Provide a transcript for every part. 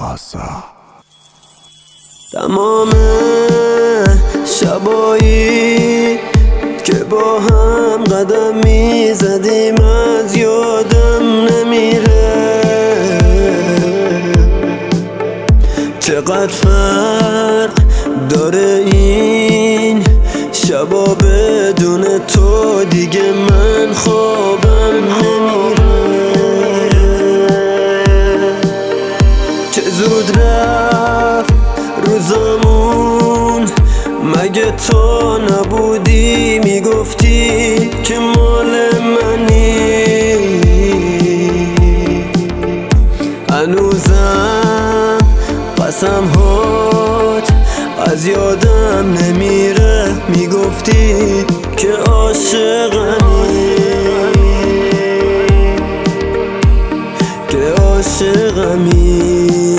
آزاد. تمام شبایی که با هم قدم میزدیم از یادم نمیره. چقدر فرق داره این شبا بدون تو، دیگه من خوابم نمیره. چه زود رفت روزامون، مگه تو نبودی میگفتی که مال منی. هنوزم قسم هات از یادم نمیره، میگفتی که عاشقمی، که عاشقمی.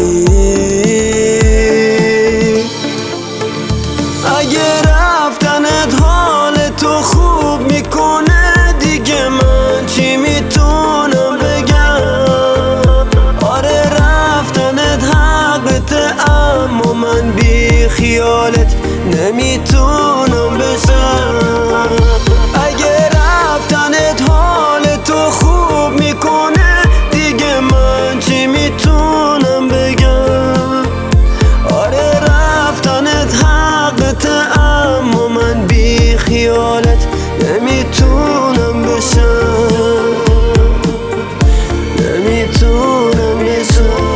اگه رفتنت حال تو خوب میکنه، دیگه من چی میتونم بگم. آره رفتنت حقته، اما من بی خیالت نمیتونم بشم. اگه رفتنت حال تو خوب میکنه، دیگه من چی میتونم بگم. آره رفتنت حقته، اما من بی خیالت نمیتونم بشم، نمیتونم بشم.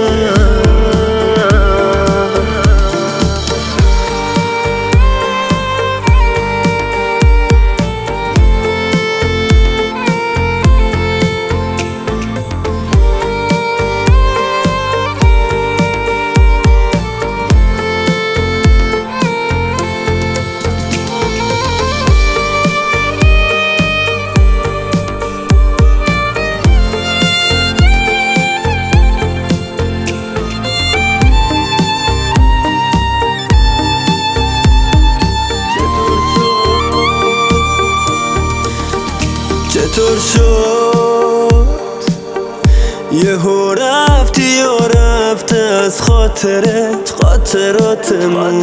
چطور شد یهو رفتی و رفته از خاطرت خاطراتمون.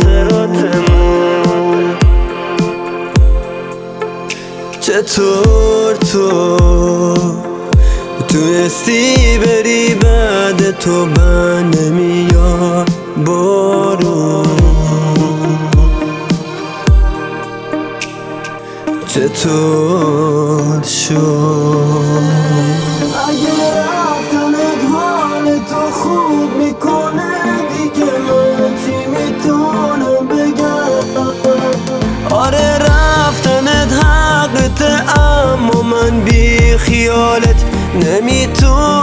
چطور تو تونستی بری بعد تو بند نمیاد بارون. چطور شد اگه رفتنت حال تو خوب میکنه، دیگه من چی میتونم بگم. آره رفتنت حقته، اما من بی خیالت نمیتونم